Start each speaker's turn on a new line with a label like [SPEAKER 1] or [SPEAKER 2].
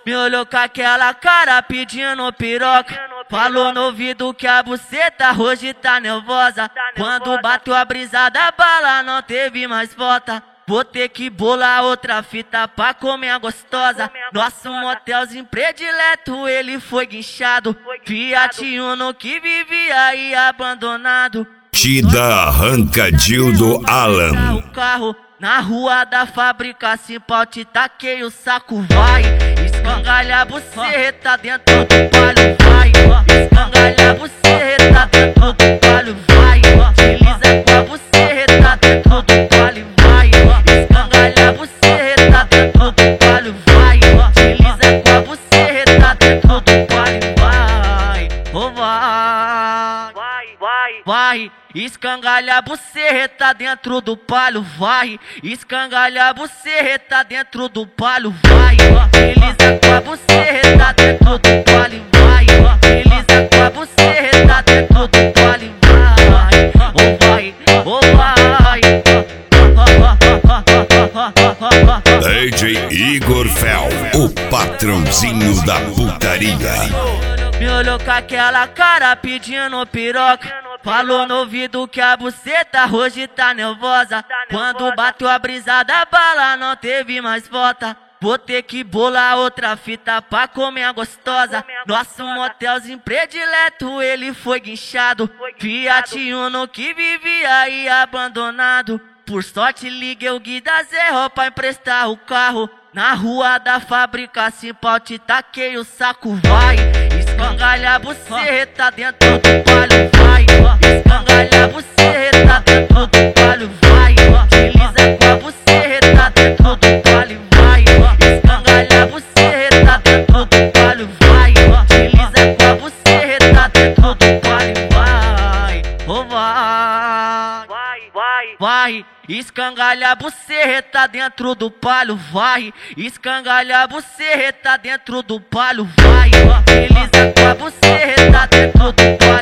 [SPEAKER 1] Me olhou com aquela cara pedindo piroca. Falou no ouvido que a buceta hoje tá nervosa. Quando bateu a brisa da bala não teve mais volta. Vou ter que bolar outra fita pra comer a gostosa. Nosso motelzinho predileto ele foi guinchado. Fiat Uno que vivia aí abandonado.
[SPEAKER 2] Tida arrancadinho do Alan.
[SPEAKER 1] O carro na rua da fábrica, se pau te taquei o saco, vai. Escangalha a buceta dentro do palho, vai. Escangalha a buceta dentro do palho, vai. Desliza com a buceta dentro do palho, vai. Escangalha a buceta dentro do palho, vai. Desliza com a buceta dentro do palho, vai. Oh, vai, escangalha a buceta dentro do palho, vai. Escangalha a buceta dentro do palho, vai. Desliza com a buceta dentro do palho, vai. Desliza com a buceta dentro do palho, vai. Oh, vai, oh, vai.
[SPEAKER 2] DJ Igor Fel, o patrãozinho da putaria.
[SPEAKER 1] Me olhou com aquela cara pedindo piroca. Falou no ouvido que a buceta hoje tá nervosa. Quando bateu a brisa da bala não teve mais volta. Vou ter que bolar outra fita pra comer a gostosa. Nosso motelzinho predileto ele foi guinchado. Fiat Uno que vivia aí abandonado. Por sorte liguei o Gui da Zerro pra emprestar o carro. Na rua da fábrica, se pau te taquei o saco, vai. Escangalha a buceta dentro do palho, vai. Escangalha a buceta dentro do palho, vai. Desliza com a buceta dentro do palho, vai. Escangalha a buceta dentro do palho, vai. Desliza com a buceta dentro do palho, vai. Oh, vai, escangalha a buceta dentro do palho, vai. Escangalha a buceta dentro do palho, vai. Desliza com a buceta dentro do palho.